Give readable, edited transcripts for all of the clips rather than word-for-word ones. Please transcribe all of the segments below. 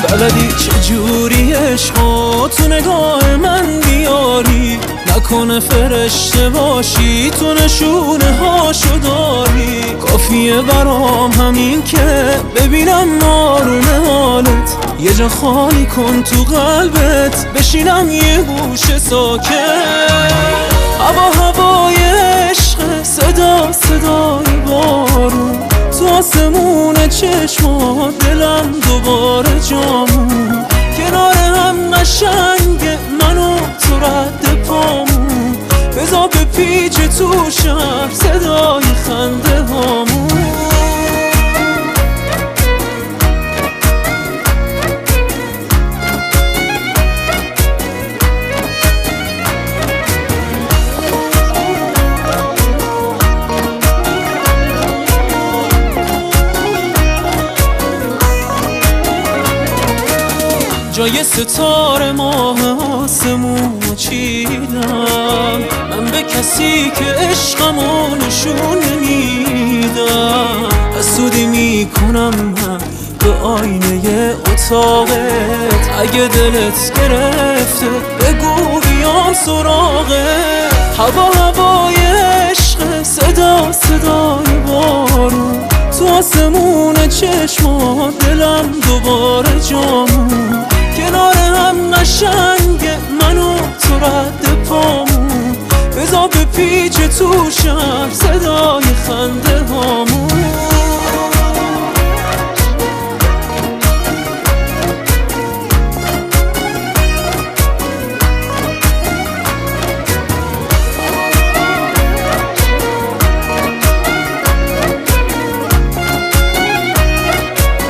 بلدی چجوری عشقو تو نگاه من بیاری، نکنه فرشته باشی تو نشونه هاشو داری. کافیه برام همین که ببینم آروم حالت، یه جا خالی کن تو قلبت بشینم یه گوشه ساکت. هوای عشق، صدا صدای بارون تو آسمون چشمات، دلم دوباره جامون. کنار هم قشنگه منو تو رد پامون، بذار به پیچ تو شهر صدای خنده هامون. جای ستاره ماه آسمون چیدم، من به کسی که عشقمو نشون نمیدم. حسودی میکنم من به آینه اتاقت، اگه دلت گرفته بگو بیام سراغت. هوای عشق، صدا صدای بارون تو آسمون چشمات، دلم دوباره جامون. کنار هم قشنگه منو تو رد پامون، بذار به پیچ تو شهر صدای خنده هامون.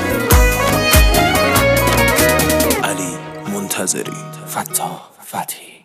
منتظری فتاح فتحی.